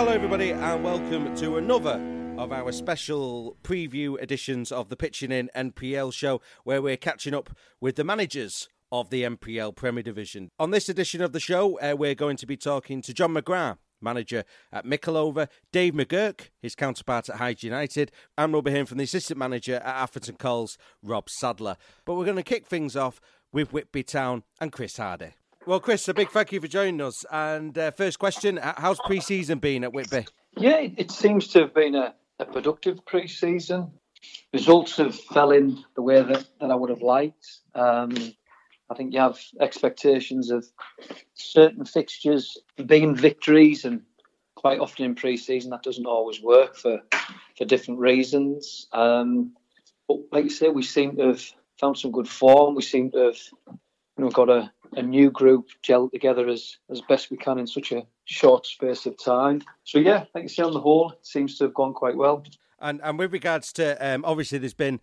Hello everybody and welcome to another of our special preview editions of the Pitching In NPL show, where we're catching up with the managers of the NPL Premier Division. On this edition of the show, we're going to be talking to John McGrath, manager at Mickleover, Dave McGurk, his counterpart at Hyde United, and we'll be hearing from the assistant manager at Atherton Coles, Rob Sadler. But we're going to kick things off with Whitby Town and Chris Hardy. Well, Chris, a big thank you for joining us. And first question, how's pre-season been at Whitby? Yeah, it seems to have been a productive pre-season. Results have fell in the way that I would have liked. I think you have expectations of certain fixtures being victories, and quite often in pre-season that doesn't always work for different reasons. But like you say, we seem to have found some good form. We seem to have got a new group gelled together as best we can in such a short space of time. So yeah, like you say, on the whole, it seems to have gone quite well. And with regards to, obviously there's been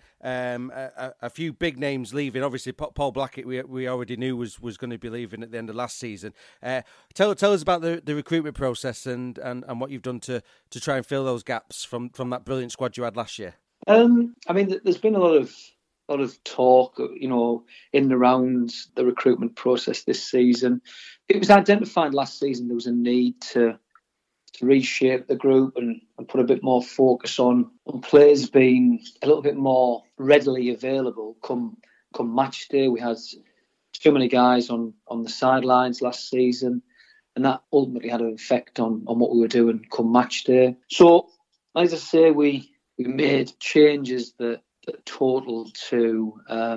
a few big names leaving. Obviously Paul Blackett, we already knew was going to be leaving at the end of last season. Tell us about the recruitment process and what you've done to try and fill those gaps from that brilliant squad you had last year. There's been a lot of talk, in and around the recruitment process this season. It was identified last season there was a need to reshape the group and put a bit more focus on players being a little bit more readily available come match day. We had too many guys on the sidelines last season, and that ultimately had an effect on what we were doing come match day. So, as I say, we made changes that total to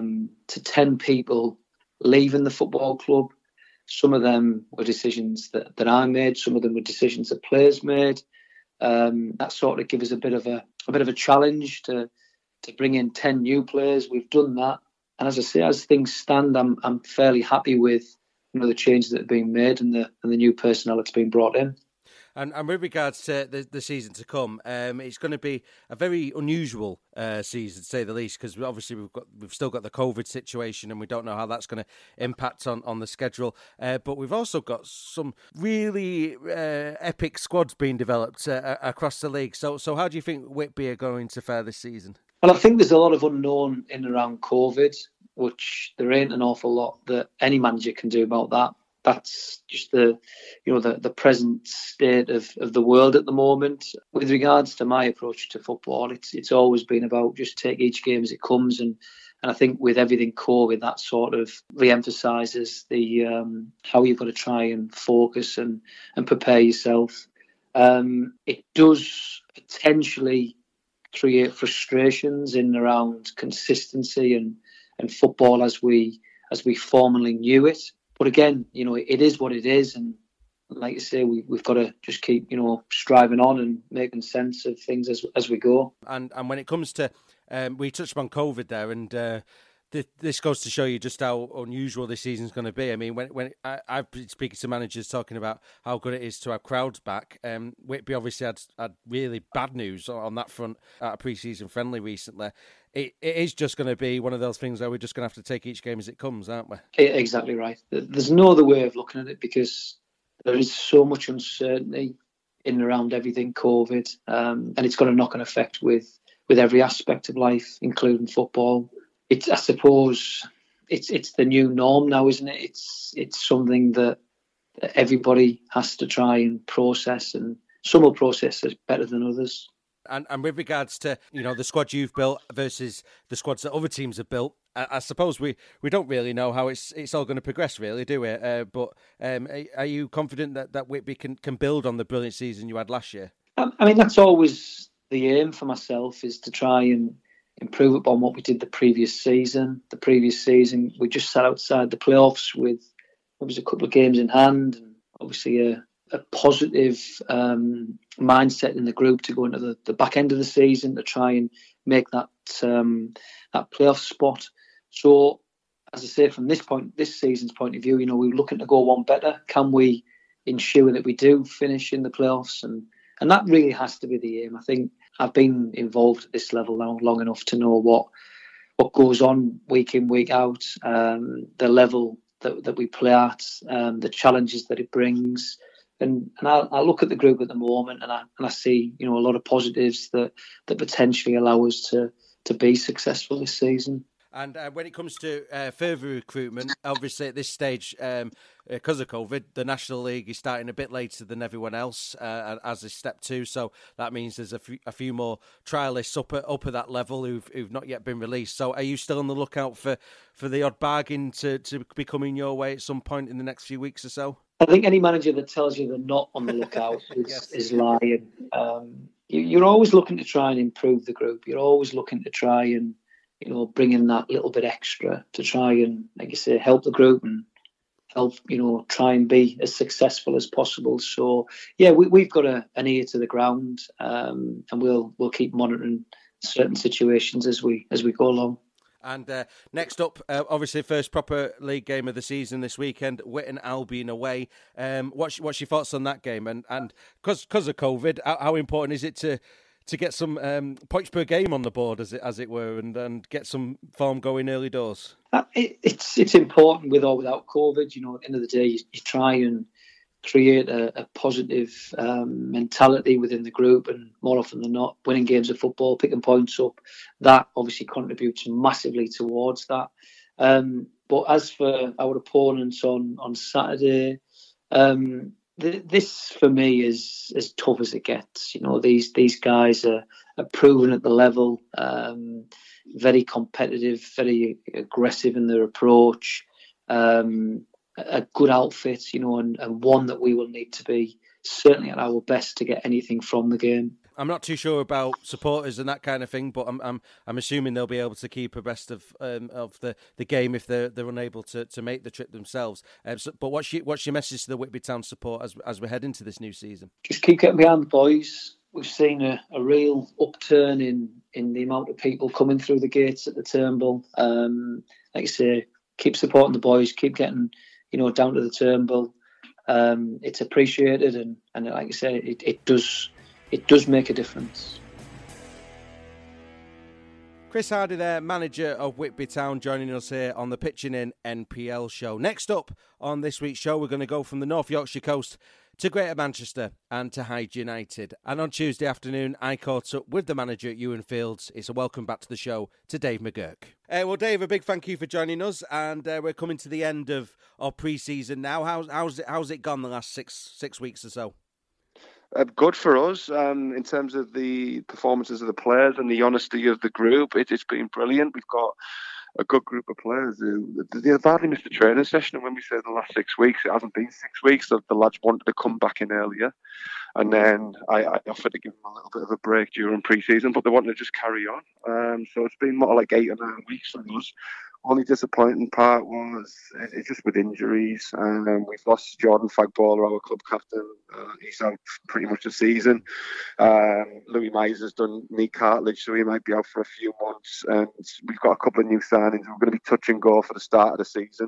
10 people leaving the football club. Some of them were decisions that I made. Some of them were decisions that players made. That sort of gave us a bit of a challenge to bring in 10 new players. We've done that, and as I say, as things stand, I'm fairly happy with the changes that have been made and the new personnel that's been brought in. And with regards to the season to come, it's going to be a very unusual season, to say the least, because obviously we've still got the COVID situation and we don't know how that's going to impact on the schedule. But we've also got some really epic squads being developed across the league. So how do you think Whitby are going to fare this season? Well, I think there's a lot of unknown in and around COVID, which there ain't an awful lot that any manager can do about that. That's just the present state of the world at the moment. With regards to my approach to football, it's always been about just take each game as it comes, and I think with everything COVID, that sort of re-emphasises the how you've got to try and focus and prepare yourself. It does potentially create frustrations in and around consistency and football as we formerly knew it. But again, it is what it is, and like you say, we've got to just keep, striving on and making sense of things as we go. And when it comes to, we touched on COVID there, and this goes to show you just how unusual this season's going to be. I mean, when I've been speaking to managers talking about how good it is to have crowds back, Whitby obviously had really bad news on that front at a pre-season friendly recently. It is just going to be one of those things where we're just going to have to take each game as it comes, aren't we? Exactly right. There's no other way of looking at it, because there is so much uncertainty in and around everything COVID, and it's got a knock-on effect with every aspect of life, including football. I suppose it's the new norm now, isn't it? It's something that everybody has to try and process, and some will process it better than others. And with regards to the squad you've built versus the squads that other teams have built, I suppose we don't really know how it's all going to progress, really, do we? But are you confident that Whitby can build on the brilliant season you had last year? That's always the aim for myself, is to try and improve upon what we did the previous season. The previous season, we just sat outside the playoffs with a couple of games in hand, and obviously a positive mindset in the group to go into the back end of the season to try and make that playoff spot. So, as I say, from this season's point of view, we're looking to go one better. Can we ensure that we do finish in the playoffs? And that really has to be the aim. I think I've been involved at this level now long enough to know what goes on week in, week out, the level that we play at, the challenges that it brings. And I look at the group at the moment, and I see, you know, a lot of positives that potentially allow us to be successful this season. And when it comes to further recruitment, obviously at this stage, because of COVID, the National League is starting a bit later than everyone else, as is Step 2. So that means there's a few more trialists up at that level who've not yet been released. So are you still on the lookout for the odd bargain to be coming your way at some point in the next few weeks or so? I think any manager that tells you they're not on the lookout is lying. You're always looking to try and improve the group. You're always looking to try and, you know, bring in that little bit extra to try and, like you say, help the group and help, you know, try and be as successful as possible. So, yeah, we've got an ear to the ground, and we'll keep monitoring certain situations as we go along. And next up, obviously, first proper league game of the season this weekend, Witton Albion away. What's your thoughts on that game? And because of COVID, how important is it to get some points per game on the board, as it were, and get some form going early doors? It's important with or without COVID. You know, at the end of the day, you try and create a positive mentality within the group, and more often than not, winning games of football, picking points up, that obviously contributes massively towards that. But as for our opponents on Saturday, this for me is as tough as it gets. You know, these guys are proven at the level, very competitive, very aggressive in their approach. A good outfit, you know, and one that we will need to be certainly at our best to get anything from the game. I'm not too sure about supporters and that kind of thing, but I'm assuming they'll be able to keep abreast of the game if they're unable to make the trip themselves. But what's your message to the Whitby Town support as we head into this new season? Just keep getting behind the boys. We've seen a real upturn in the amount of people coming through the gates at the Turnbull. Like I say, keep supporting the boys. Keep getting, you know, down to the Turnbull. It's appreciated, and like I say, it does make a difference. Chris Hardy there, manager of Whitby Town, joining us here on the Pitching In NPL show. Next up on this week's show, we're going to go from the North Yorkshire coast to Greater Manchester and to Hyde United. And on Tuesday afternoon, I caught up with the manager at Ewan Fields. It's a welcome back to the show to Dave McGurk. Well, Dave, a big thank you for joining us, and we're coming to the end of our pre-season now. How's it gone the last six weeks or so? Good for us in terms of the performances of the players and the honesty of the group. It's been brilliant. We've got a good group of players who they've hardly missed a training session. And when we say the last 6 weeks, it hasn't been 6 weeks. So the lads wanted to come back in earlier. And then I offered to give them a little bit of a break during pre-season, but they wanted to just carry on. So it's been more like 8 or 9 weeks for us. Only disappointing part was it's just with injuries. We've lost Jordan Fagballer, our club captain. He's out pretty much the season. Louis Miser's done knee cartilage, so he might be out for a few months. And we've got a couple of new signings. We're going to be touch and go for the start of the season.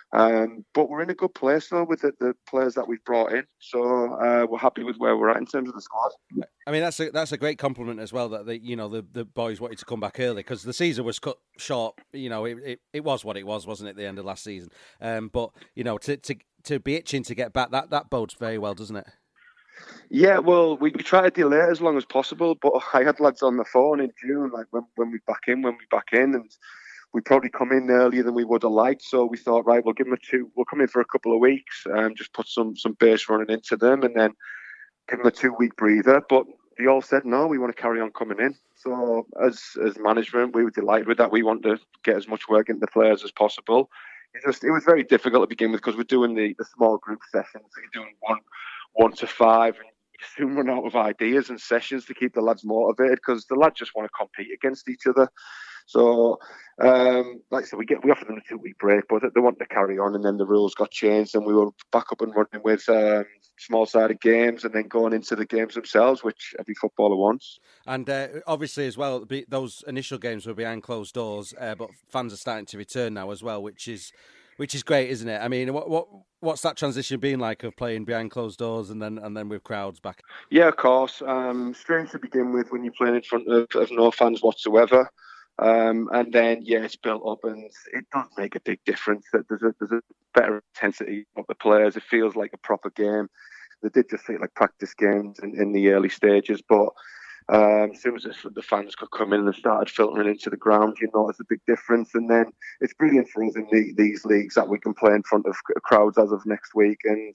But we're in a good place though with the players that we've brought in, so we're happy with where we're at in terms of the squad. I mean, that's a great compliment as well that the boys wanted to come back early, because the season was cut short. You know, it was what it was, wasn't it? The end of last season, but you know, to be itching to get back, that bodes very well, doesn't it? Yeah, well, we try to delay it as long as possible, but I had lads on the phone in June, like when we back in, and we probably come in earlier than we would have liked. So we thought, right, we'll give them we'll come in for a couple of weeks and just put some base running into them and then give them a 2-week breather. But they all said, no, we want to carry on coming in. So as management, we were delighted with that. We want to get as much work into the players as possible. It was very difficult to begin with because we're doing the small group sessions. So you're doing one to 5 and you soon run out of ideas and sessions to keep the lads motivated because the lads just want to compete against each other. So, like I said, we offered them a 2-week break, but they wanted to carry on, and then the rules got changed, and we were back up and running with small-sided games, and then going into the games themselves, which every footballer wants. And obviously, as well, those initial games were behind closed doors, but fans are starting to return now as well, which is great, isn't it? I mean, what's that transition been like of playing behind closed doors and then with crowds back? Yeah, of course. Strange to begin with when you're playing in front of no fans whatsoever. And then, it's built up and it does make a big difference. That there's a better intensity of the players. It feels like a proper game. They did just feel like practice games in the early stages, but as soon as the fans could come in and started filtering into the ground, you notice a big difference. And then it's brilliant for us in these leagues that we can play in front of crowds as of next week. And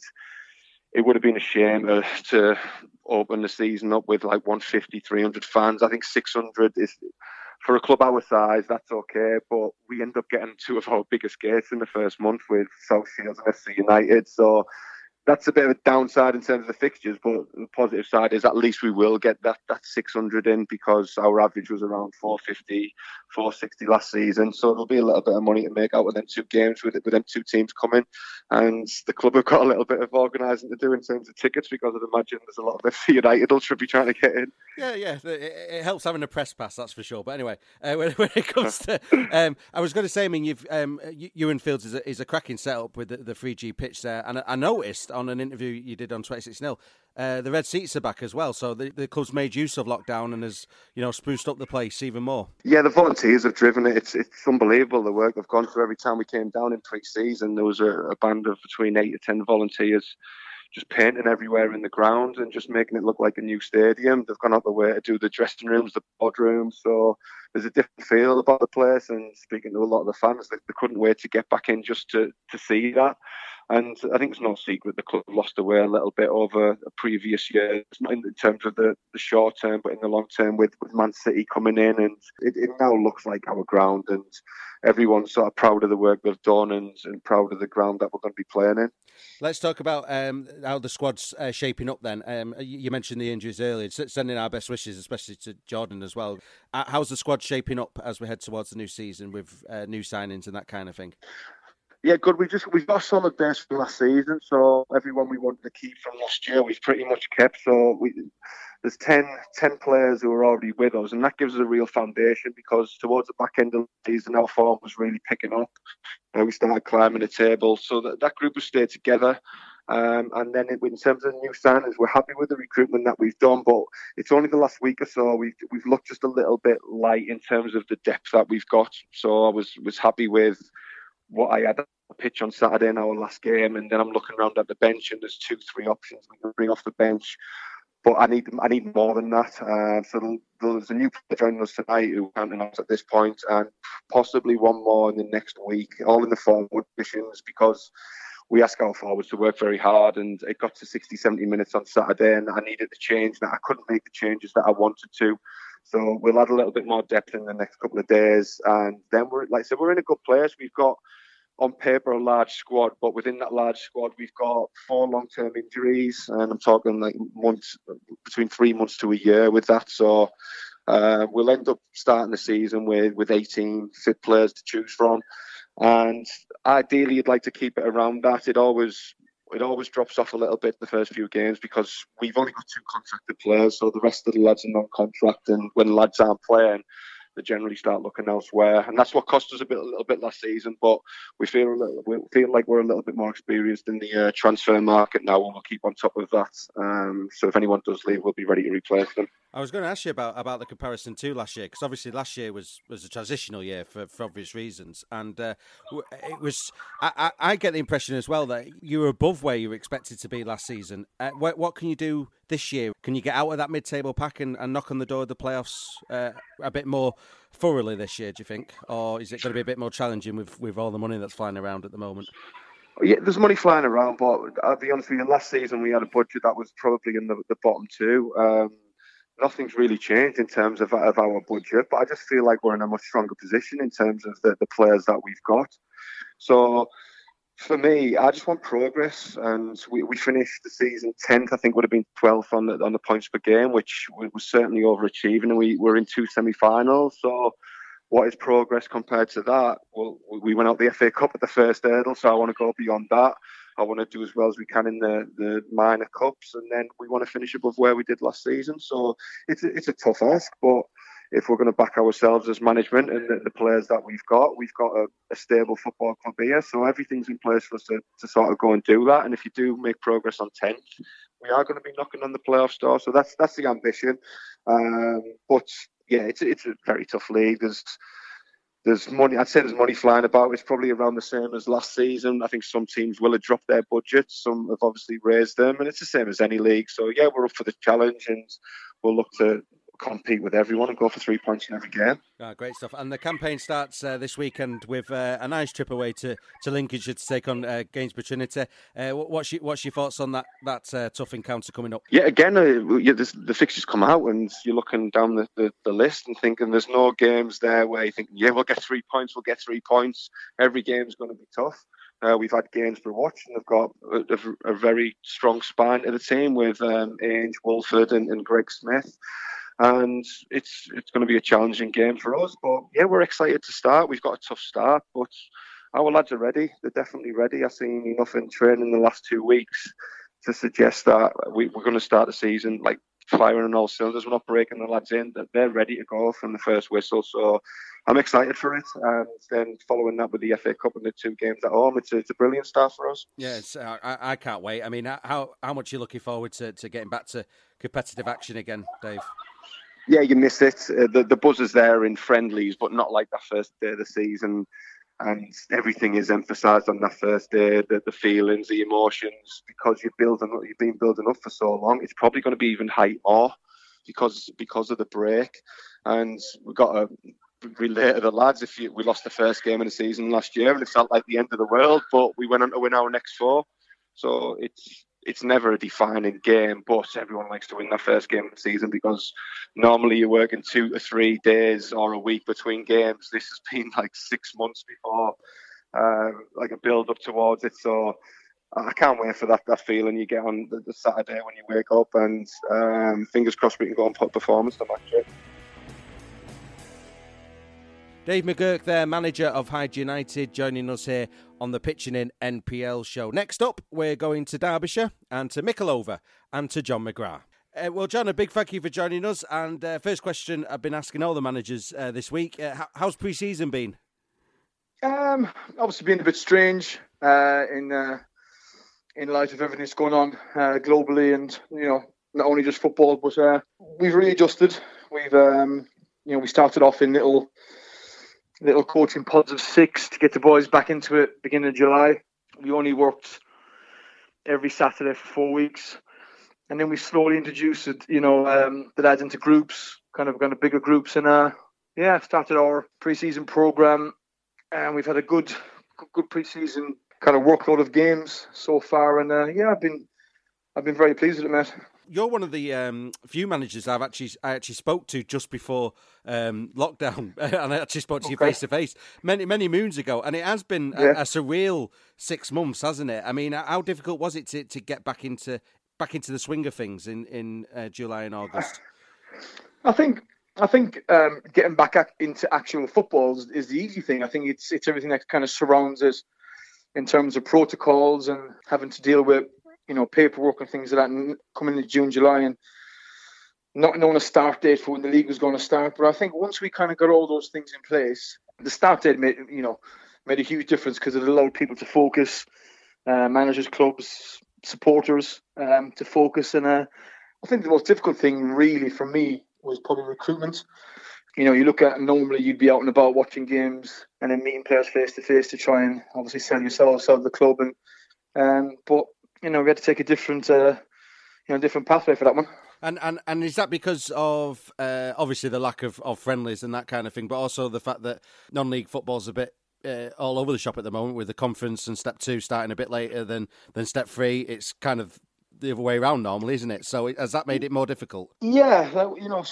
it would have been a shame to open the season up with like 150, 300 fans. I think 600 is, for a club our size, that's okay. But we end up getting two of our biggest gates in the first month with South Shields and FC United. So that's a bit of a downside in terms of the fixtures, but the positive side is at least we will get that 600 in, because our average was around 450, 460 last season. So there'll be a little bit of money to make out with them two games, with them two teams coming. And the club have got a little bit of organising to do in terms of tickets, because I'd imagine there's a lot of FC United who should be trying to get in. Yeah, it helps having a press pass, that's for sure. But anyway, when it comes to, I was going to say, I mean, Ewan Fields is a cracking setup with the 3G pitch there, and I noticed on an interview you did on 26nil, the red seats are back as well, so the club's made use of lockdown and has, spruced up the place even more. Yeah, the volunteers have driven it. It's unbelievable the work they've gone through. Every time we came down in pre-season, there was a band of between 8 to 10 volunteers just painting everywhere in the ground and just making it look like a new stadium. They've gone out the way to do the dressing rooms, the boardrooms, so there's a different feel about the place. And speaking to a lot of the fans, they couldn't wait to get back in just to see that. And I think it's no secret the club lost away a little bit over a previous year, not in terms of the short term, but in the long term with Man City coming in. And it now looks like our ground, and everyone's sort of proud of the work they've done and proud of the ground that we're going to be playing in. Let's talk about how the squad's shaping up then. You mentioned the injuries earlier, sending our best wishes, especially to Jordan as well. How's the squad shaping up as we head towards the new season with new signings and that kind of thing? Yeah, good. We've got a solid base from last season, so everyone we wanted to keep from last year, we've pretty much kept. So there's 10 players who are already with us, and that gives us a real foundation, because towards the back end of the season, our form was really picking up. We started climbing the table, so that group has stayed together. And then in terms of new signings, we're happy with the recruitment that we've done, but it's only the last week or so we've looked just a little bit light in terms of the depth that we've got. So I was happy with what I had on the pitch on Saturday in our last game, and then I'm looking around at the bench and there's 2-3 options we can bring off the bench, but I need more than that. So there's a new player joining us tonight who can't announce at this point, and possibly one more in the next week, all in the forward positions, because we ask our forwards to work very hard, and it got to 60-70 minutes on Saturday and I needed to change that. I couldn't make the changes that I wanted to. So we'll add a little bit more depth in the next couple of days, and then we're in a good place. We've got on paper a large squad, but within that large squad we've got 4 long-term injuries, and I'm talking like months, between 3 months to a year with that. So we'll end up starting the season with 18 fit players to choose from, and ideally you'd like to keep it around that. It always drops off a little bit the first few games because we've only got 2 contracted players, so the rest of the lads are non-contract, and when lads aren't playing, they generally start looking elsewhere, and that's what cost us a little bit last season. But we feel like we're a little bit more experienced in the transfer market now, and we'll keep on top of that. So if anyone does leave, we'll be ready to replace them. I was going to ask you about the comparison to last year, because obviously last year was a transitional year for obvious reasons, and it was. I get the impression as well that you were above where you were expected to be last season. What can you do this year? Can you get out of that mid-table pack and knock on the door of the playoffs a bit more thoroughly this year, do you think? Or is it going to be a bit more challenging with all the money that's flying around at the moment? Yeah, there's money flying around, but I'll be honest with you, last season we had a budget that was probably in the bottom 2. Nothing's really changed in terms of our budget, but I just feel like we're in a much stronger position in terms of the players that we've got. So for me, I just want progress, and we finished the season 10th. I think would have been 12th on the points per game, which was certainly overachieving, and we were in 2 semi-finals. So what is progress compared to that? Well, we went out the FA Cup at the first hurdle, so I want to go beyond that. I want to do as well as we can in the minor cups, and then we want to finish above where we did last season. So it's a tough ask, but if we're going to back ourselves as management and the players that we've got a stable football club here, so everything's in place for us to sort of go and do that. And if you do make progress on 10th, we are going to be knocking on the playoff door. So that's the ambition. But yeah, it's a very tough league. there's money. I'd say there's money flying about. It's probably around the same as last season. I think some teams will have dropped their budgets. Some have obviously raised them, and it's the same as any league. So yeah, we're up for the challenge, and we'll look to compete with everyone and go for 3 points in every game. Great stuff. And the campaign starts this weekend with a nice trip away to Lincolnshire to take on Gainsborough Trinity. What's your thoughts on that tough encounter coming up? Yeah, again, the fixtures come out and you're looking down the list and thinking there's no games there where you think, yeah, we'll get 3 points, Every game's going to be tough. We've had Gainsborough watch, and they've got a very strong spine to the team with Ange, Wolford and Greg Smith. And it's going to be a challenging game for us. But yeah, we're excited to start. We've got a tough start, but our lads are ready. They're definitely ready. I've seen enough in training in the last 2 weeks to suggest that we're going to start the season like firing on all cylinders. We're not breaking the lads in. That they're ready to go from the first whistle. So I'm excited for it. And then following that with the FA Cup and the 2 games at home, it's a brilliant start for us. Yes, I can't wait. I mean, how much are you looking forward to getting back to competitive action again, Dave? Yeah, you miss it. The buzz is there in friendlies, but not like that first day of the season. And everything is emphasised on that first day, the feelings, the emotions, because you've been building up for so long. It's probably going to be even more because of the break. And we've got to relate to the lads. We lost the first game of the season last year, and it felt like the end of the world, but we went on to win our next 4. So it's never a defining game, but everyone likes to win that first game of the season because normally you're working 2 to 3 days or a week between games. This has been like 6 months before, like a build up towards it. So I can't wait for that feeling you get on the Saturday when you wake up, and fingers crossed we can go and put performance to match it. Dave McGurk there, manager of Hyde United, joining us here on the Pitching In NPL show. Next up, we're going to Derbyshire and to Mickleover and to John McGrath. Well, John, a big thank you for joining us. And first question I've been asking all the managers this week. How's pre-season been? Obviously been a bit strange in light of everything that's going on globally, and not only just football, but we've really adjusted. We've we started off in little coaching pods of 6 to get the boys back into it beginning of July. We only worked every Saturday for 4 weeks, and then we slowly introduced the lads into groups, kind of bigger groups, and started our pre-season program, and we've had a good pre-season kind of workload of games so far, and I've been very pleased with it, Matt. You're one of the few managers I actually spoke to just before lockdown, and I actually spoke to you face to face many moons ago, and it has been a surreal 6 months, hasn't it? I mean, how difficult was it to get back into the swing of things in July and August? I think getting back into actual football is the easy thing. I think it's everything that kind of surrounds it in terms of protocols and having to deal with paperwork and things like that, and coming into June, July, and not knowing a start date for when the league was going to start. But I think once we kind of got all those things in place, the start date made a huge difference because it allowed people to focus, managers, clubs, supporters to focus. And I think the most difficult thing really for me was probably recruitment. You look at, normally you'd be out and about watching games and then meeting players face to face to try and obviously sell yourselves out of the club. But we had to take a different pathway for that one. And is that because of obviously the lack of friendlies and that kind of thing, but also the fact that non-league football's a bit all over the shop at the moment with the conference and step 2 starting a bit later than step 3? It's kind of the other way around normally, isn't it? So has that made it more difficult? Yeah,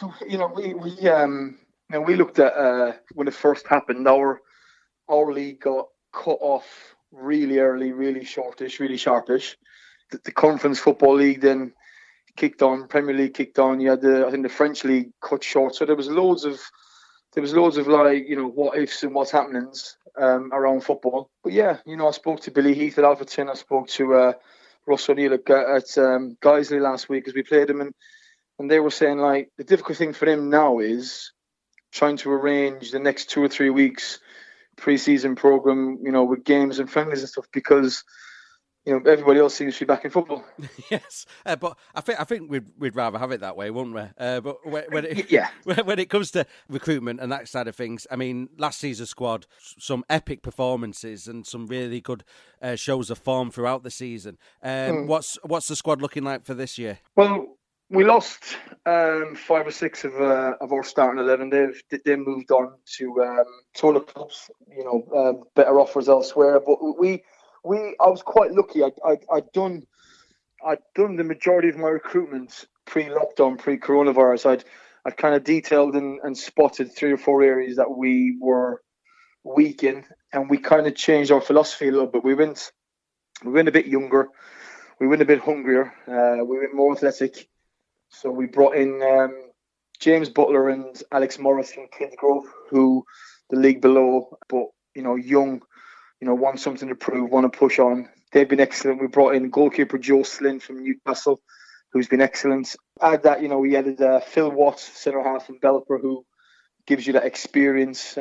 we looked at when it first happened, our league got cut off really early, really shortish, really sharpish. The Conference Football League then kicked on, Premier League kicked on. You had the French League cut short. So there was loads of like, what ifs and what's happenings around football. But yeah, I spoke to Billy Heath at Alfreton. I spoke to Russ O'Neill at Guiseley last week as we played them, and they were saying like the difficult thing for them now is trying to arrange the next 2 or 3 weeks pre-season program, with games and friendlies and stuff, because everybody else seems to be back in football. Yes, but I think we'd rather have it that way, wouldn't we? But when it comes to recruitment and that side of things, I mean, last season's squad, some epic performances and some really good shows of form throughout the season. What's the squad looking like for this year? Well, we lost 5 or 6 of our starting 11. They moved on to other clubs, better offers elsewhere. But I was quite lucky. I'd done the majority of my recruitment pre-lockdown, pre-coronavirus. I'd kind of detailed and spotted 3 or 4 areas that we were weak in, and we kind of changed our philosophy a little bit. We went a bit younger, we went a bit hungrier, we went more athletic. So we brought in James Butler and Alex Morris from Kidsgrove, who the league below, but young, want something to prove, want to push on. They've been excellent. We brought in goalkeeper Joe Slynn from Newcastle, who's been excellent. Add that, we added Phil Watts, centre half from Belper, who gives you that experience.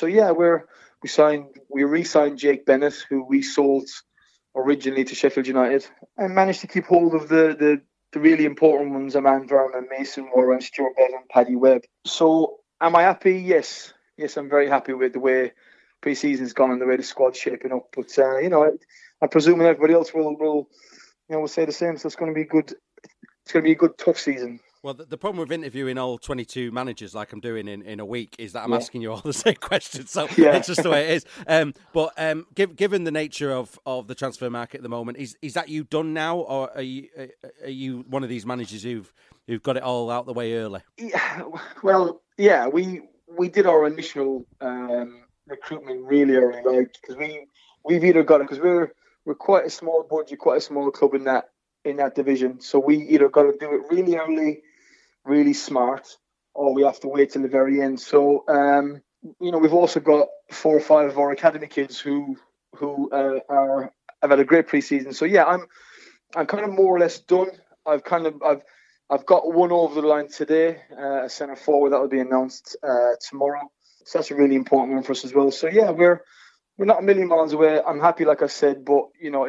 We re-signed Jake Bennett, who we sold originally to Sheffield United, and managed to keep hold of the really important ones, Aman Verma, Mason Warren, Stuart Bevan, Paddy Webb. So am I happy? Yes, I'm very happy with the way pre-season's gone and the way the squad's shaping up. But I presume everybody else will say the same. So it's going to be good. It's going to be a good, tough season. Well, the problem with interviewing all 22 managers like I'm doing in a week is that I'm asking you all the same questions. So it's just the way it is. But given the nature of the transfer market at the moment, is that you done now, or are you one of these managers who've got it all out the way early? Yeah, well, yeah, we did our initial recruitment really early, like, because we've either got it because we're quite a small budget, quite a small club in that division. So we either got to do it really early, really smart, or we have to wait till the very end. So we've also got 4 or 5 of our academy kids who have had a great preseason. So yeah, I'm kind of more or less done. I've got one over the line today, a centre forward that will be announced tomorrow. So that's a really important one for us as well. So yeah, we're not a million miles away. I'm happy, like I said, but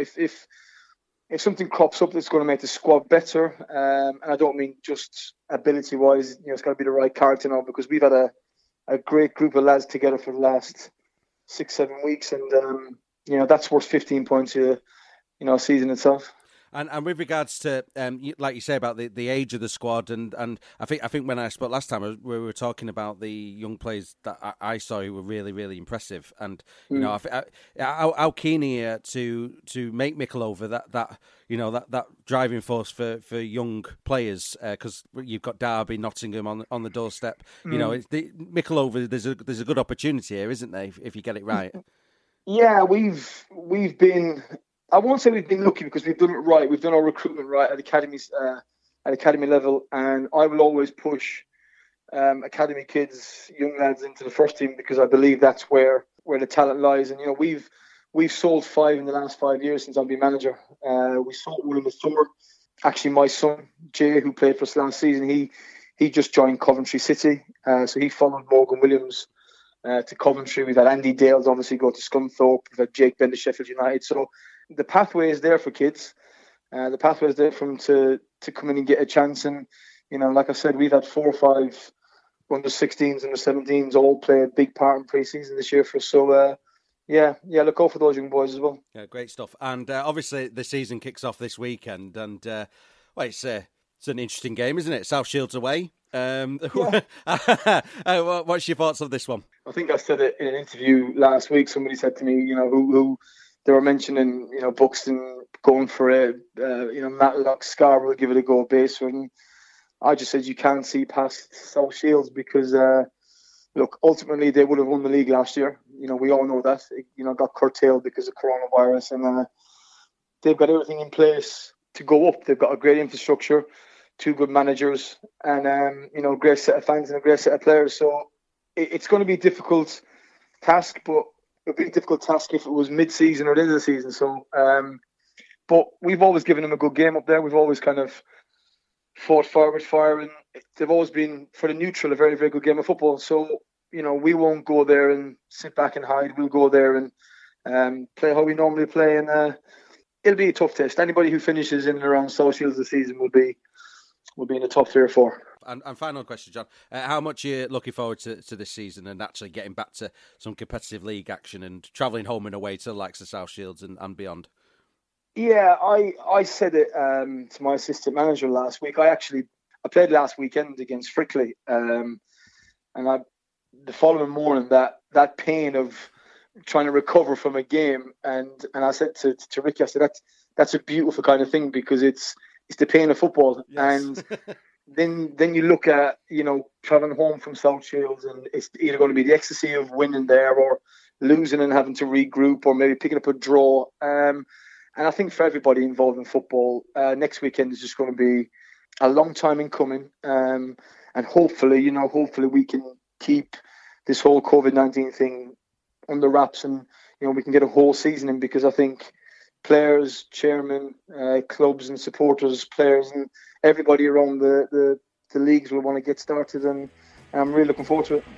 if something crops up that's going to make the squad better, and I don't mean just ability-wise, it's got to be the right character now, because we've had a great group of lads together for the last 6-7 weeks, and that's worth 15 points a season itself. And with regards to, like you say, about the age of the squad, and I think when I spoke last time, we were talking about the young players that I saw who were really, really impressive. And how keen are you to make Mickleover that driving force for young players? Because you've got Derby, Nottingham on the doorstep. Mickleover. There's a good opportunity here, isn't there? If you get it right. Yeah, we've been. I won't say we've been lucky, because we've done it right. We've done our recruitment right at academy level, and I will always push academy kids, young lads, into the first team, because I believe that's where the talent lies. And we've sold 5 in the last 5 years since I've been manager. We sold one in the summer. Actually, my son Jay, who played for us last season, he just joined Coventry City, so he followed Morgan Williams to Coventry. We've had Andy Dales obviously go to Scunthorpe. We've had Jake Bender, Sheffield United. So the pathway is there for kids. The pathway is there for them to come in and get a chance. And, like I said, we've had 4 or 5 under-16s, under-17s all play a big part in pre-season this year for us. So, look out for those young boys as well. Yeah, great stuff. And obviously the season kicks off this weekend. And, it's an interesting game, isn't it? South Shields away. What's your thoughts of this one? I think I said it in an interview last week. Somebody said to me, who they were mentioning, Buxton going for it, Matlock, Scarborough give it a go base. And I just said you can't see past South Shields, because ultimately they would have won the league last year. We all know that. Got curtailed because of coronavirus, and they've got everything in place to go up. They've got a great infrastructure, 2 good managers, and a great set of fans and a great set of players. So it's going to be a difficult task, but it would be a difficult task if it was mid-season or the end of the season. So, but we've always given them a good game up there. We've always kind of fought fire with fire, and they've always been, for the neutral, a very, very good game of football. So, we won't go there and sit back and hide. We'll go there and play how we normally play, and it'll be a tough test. Anybody who finishes in and around South Shields this season will be in the top 3 or 4. And final question, John. How much are you looking forward to this season and actually getting back to some competitive league action and travelling home and away to the likes of South Shields and beyond? Yeah, I said it to my assistant manager last week. I played last weekend against Frickley, and the following morning that pain of trying to recover from a game, and I said to Ricky, I said that's a beautiful kind of thing because it's the pain of football. Yes. And then you look at, travelling home from South Shields, and it's either going to be the ecstasy of winning there or losing and having to regroup or maybe picking up a draw. And I think for everybody involved in football, next weekend is just going to be a long time in coming. And hopefully we can keep this whole COVID-19 thing under wraps and, we can get a whole season in, because I think players, chairmen, clubs and supporters, players and everybody around the leagues will want to get started, and I'm really looking forward to it.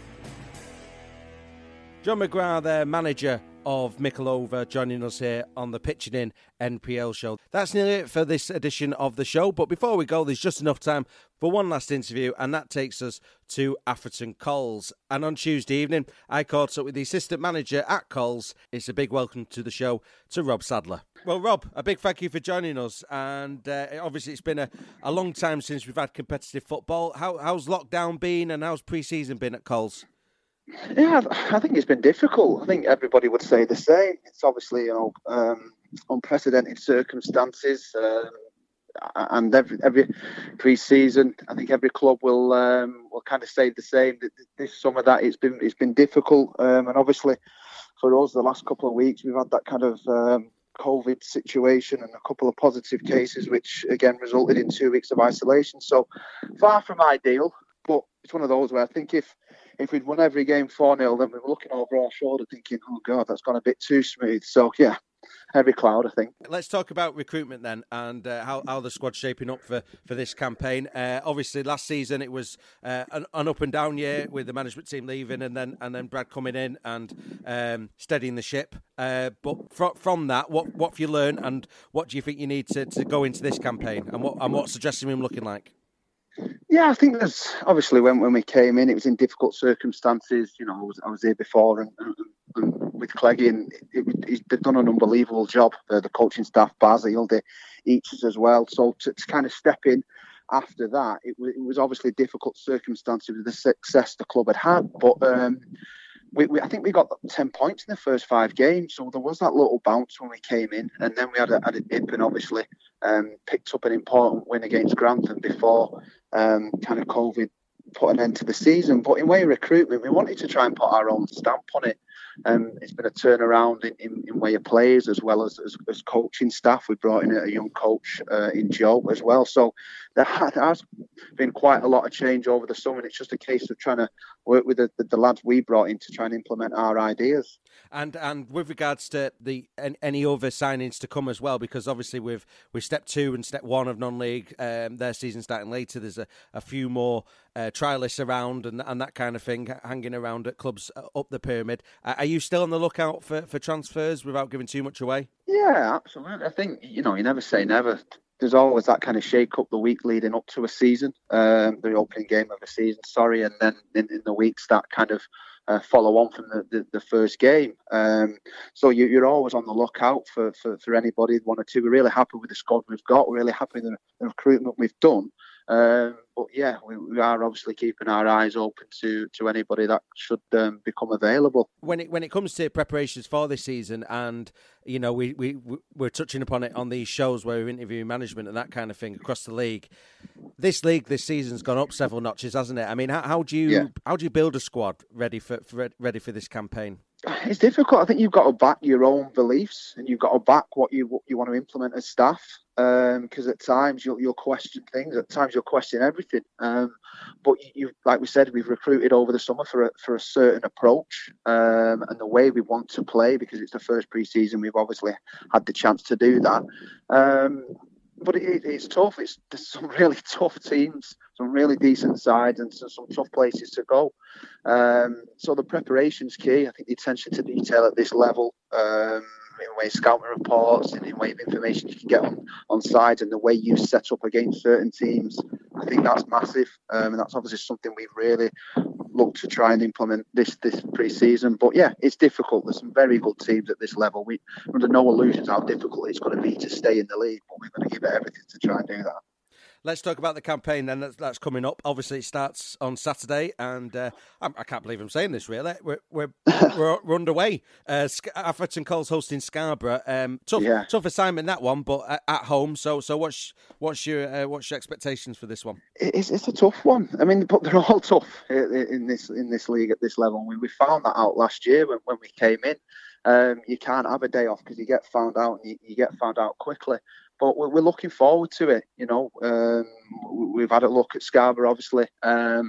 John McGrath, the manager of Mickleover, joining us here on the Pitching In NPL show. That's nearly it for this edition of the show, but before we go, there's just enough time for one last interview, and that takes us to Atherton Coles. And on Tuesday evening, I caught up with the assistant manager at Coles. It's a big welcome to the show to Rob Sadler. Well, Rob, a big thank you for joining us, and obviously it's been a long time since we've had competitive football. How's lockdown been, and how's pre-season been at Coles? Yeah, I think it's been difficult. I think everybody would say the same. It's obviously, unprecedented circumstances, and every pre-season, I think every club will kind of say the same. This summer, that it's been difficult, and obviously for us, the last couple of weeks, we've had that kind of COVID situation and a couple of positive cases, which again resulted in 2 weeks of isolation. So far from ideal, but it's one of those where I think if we'd won every game 4-0, then we were looking over our shoulder thinking, oh God, that's gone a bit too smooth. So yeah, heavy cloud, I think. Let's talk about recruitment then, and how the squad's shaping up for this campaign. Obviously, last season it was an up and down year with the management team leaving and then Brad coming in and steadying the ship. But from that, what have you learned, and what do you think you need to go into this campaign, and what's the dressing room looking like? Yeah, I think there's obviously when we came in, it was in difficult circumstances. I was here before, and with Cleggy, and they've done an unbelievable job. The coaching staff, Baz, Hilde, Eaches as well. So to kind of step in after that, it was obviously difficult circumstances with the success the club had. But I think we got 10 points in the first 5 games, so there was that little bounce when we came in, and then we had a dip, and obviously picked up an important win against Grantham before kind of COVID put an end to the season. But in way of recruitment, we wanted to try and put our own stamp on it. It's been a turnaround in way of players as well as coaching staff. We brought in a young coach in Joe as well. So there has been quite a lot of change over the summer, and it's just a case of trying to work with the lads we brought in to try and implement our ideas. And with regards to any other signings to come as well, because obviously with step 2 and step 1 of non-league, their season starting later, there's a few more trialists around and that kind of thing hanging around at clubs up the pyramid. Are you still on the lookout for transfers without giving too much away? Yeah, absolutely. I think, you never say never. There's always that kind of shake-up the week leading up to a season, the opening game of a season, and then in the weeks that kind of follow on from the first game. So you're always on the lookout for anybody, 1 or 2. We're really happy with the squad we've got. We're really happy with the recruitment we've done. But yeah, we are obviously keeping our eyes open to anybody that should become available. When it comes to preparations for this season, and we're touching upon it on these shows where we're interviewing management and that kind of thing across the league. This season's gone up several notches, hasn't it? I mean, how do you build a squad ready for this campaign? It's difficult. I think you've got to back your own beliefs, and you've got to back what you want to implement as staff. Because at times you'll question things, at times you'll question everything. But you, like we said, we've recruited over the summer for a certain approach and the way we want to play. Because it's the first pre-season, we've obviously had the chance to do that. But it's tough. There's some really tough teams, some really decent sides, and some tough places to go. So the preparation's key. I think the attention to detail at this level way of scouting reports and in way of information you can get on sides and the way you set up against certain teams. I think that's massive, and that's obviously something we've really looked to try and implement this pre-season. But yeah, it's difficult. There's some very good teams at this level. We're under no illusions how difficult it's going to be to stay in the league, but we're going to give it everything to try and do that. Let's talk about the campaign then. That's coming up. Obviously, it starts on Saturday, and I can't believe I'm saying this. Really, we're underway. Atherton Coles hosting Scarborough. Tough assignment that one, but at home. So what's your expectations for this one? It's a tough one. I mean, but they're all tough in this league at this level. We found that out last year when we came in. You can't have a day off because you get found out, and you get found out quickly. But we're looking forward to it. We've had a look at Scarborough, obviously, and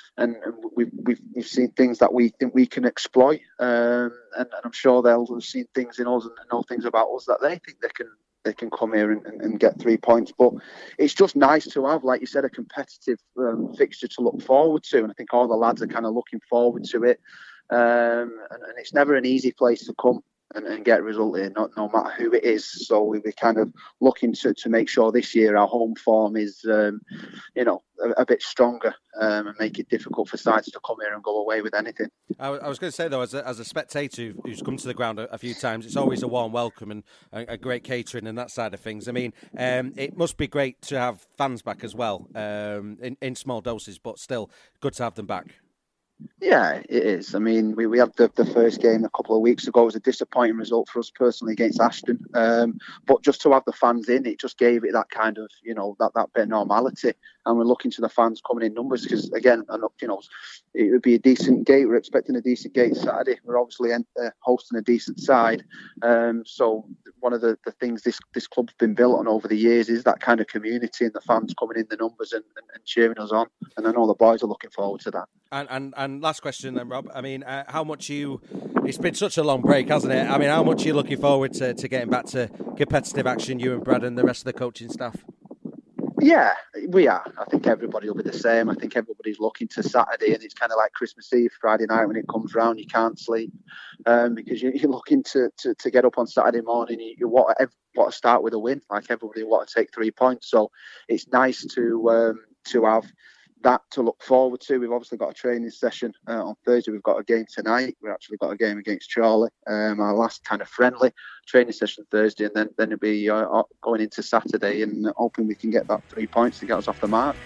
we've seen things that we think we can exploit, and I'm sure they'll have seen things in us and know things about us that they think they can come here and get 3 points. But it's just nice to have, like you said, a competitive fixture to look forward to, and I think all the lads are kind of looking forward to it. And it's never an easy place to come and get a result here, no matter who it is. So we're kind of looking to make sure this year our home form is, a bit stronger and make it difficult for sides to come here and go away with anything. I was going to say, though, as a spectator who's come to the ground a few times, it's always a warm welcome and a great catering and that side of things. I mean, it must be great to have fans back as well, in small doses, but still good to have them back. Yeah, it is. I mean, we had the first game a couple of weeks ago. It was a disappointing result for us personally against Ashton. But just to have the fans in, it just gave it that kind of, that bit of normality. And we're looking to the fans coming in numbers because, again, it would be a decent gate. We're expecting a decent gate Saturday. We're obviously hosting a decent side. So one of the things this club's been built on over the years is that kind of community and the fans coming in the numbers and cheering us on. And I know the boys are looking forward to that. And last question then, Rob. I mean, how much it's been such a long break, hasn't it? I mean, how much are you looking forward to getting back to competitive action, you and Brad and the rest of the coaching staff? Yeah, we are. I think everybody will be the same. I think everybody's looking to Saturday, and it's kind of like Christmas Eve, Friday night when it comes round. You can't sleep because you're looking to get up on Saturday morning. You want to start with a win, like everybody want to take 3 points. So it's nice to have that to look forward to. We've obviously got a training session on Thursday. We've got a game tonight. We've actually got a game against Charlie. Our last kind of friendly training session Thursday, and then it'll be going into Saturday and hoping we can get that 3 points to get us off the mark.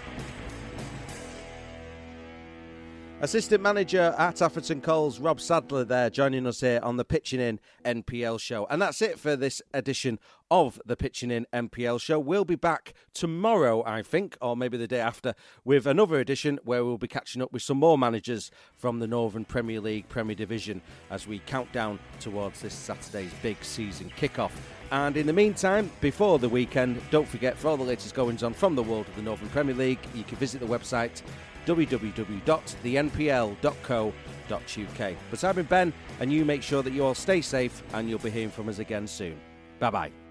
Assistant manager at Atherton Coles, Rob Sadler there, joining us here on the Pitching In NPL show. And that's it for this edition of the Pitching In NPL show. We'll be back tomorrow, I think, or maybe the day after, with another edition where we'll be catching up with some more managers from the Northern Premier League Premier Division as we count down towards this Saturday's big season kickoff. And in the meantime, before the weekend, don't forget, for all the latest goings on from the world of the Northern Premier League, you can visit the website www.thenpl.co.uk. But I've been Ben, and you make sure that you all stay safe, and you'll be hearing from us again soon. Bye-bye.